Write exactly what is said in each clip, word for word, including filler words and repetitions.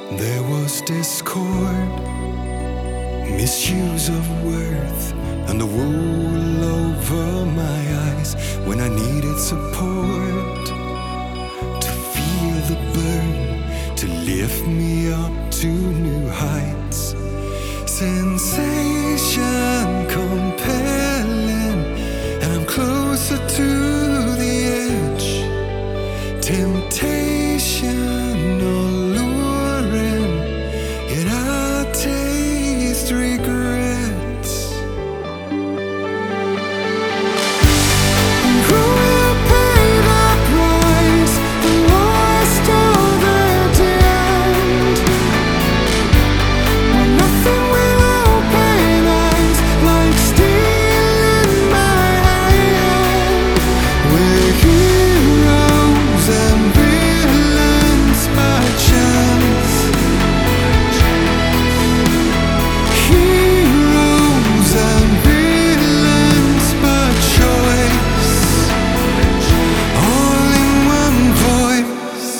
There was discord, misuse of worth, and the wool over my eyes when I needed support. To feel the burn, to lift me up to new heights. Sensation compelling, and I'm closer to the edge. Temptation alluring, yet I taste regrets. And who will pay the price, the lost or the damned? When nothing will open eyes like steel in my hand. We're heroes and villains by chance. Heroes and villains by choice. All in one voice.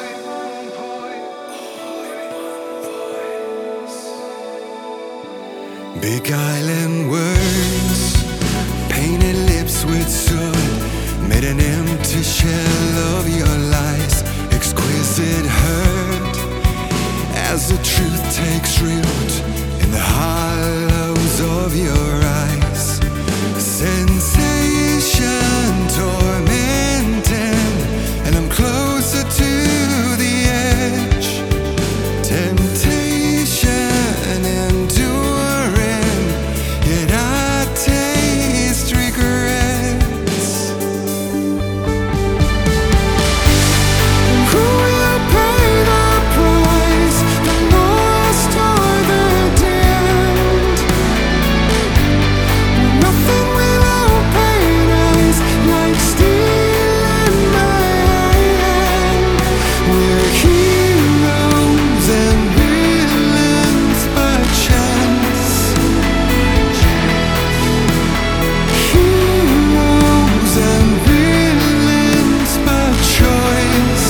Beguiling words, painted lips with soot, made an empty shell of your lies. Exquisite hurt as the truth takes root in the hollows of your eyes. Sensation tormenting, and I'm closer to the edge. Temptation enduring, yet I taste regrets. Who will pay the price, the lost or the damned? When nothing will open eyes like steel in my hand. We're heroes and villains by chance. Heroes and villains by choice.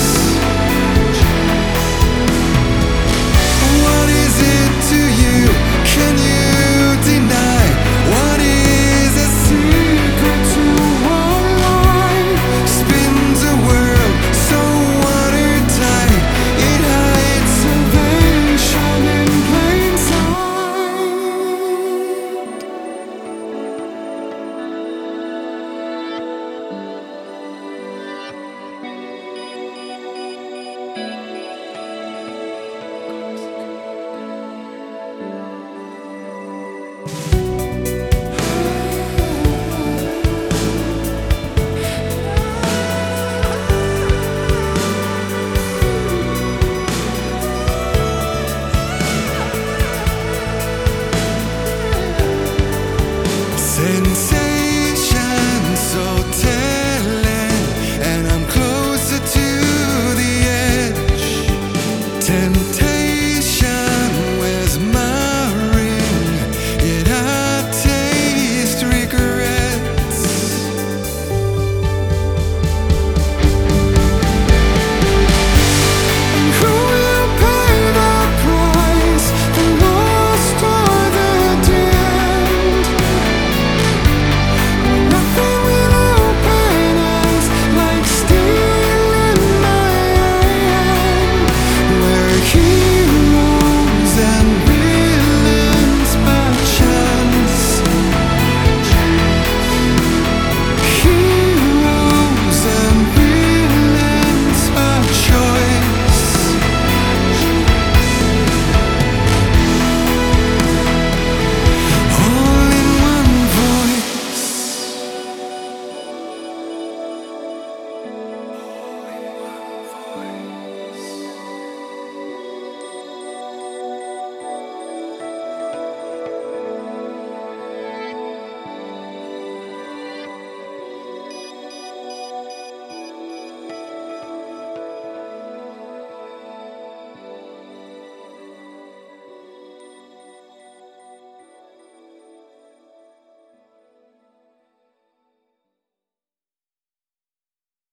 What is it to you? Can you deny? What is a secret to a lie? Spins a world so watertight, it hides salvation in plain sight. Sensation so telling, and I'm closer to the edge. Temptation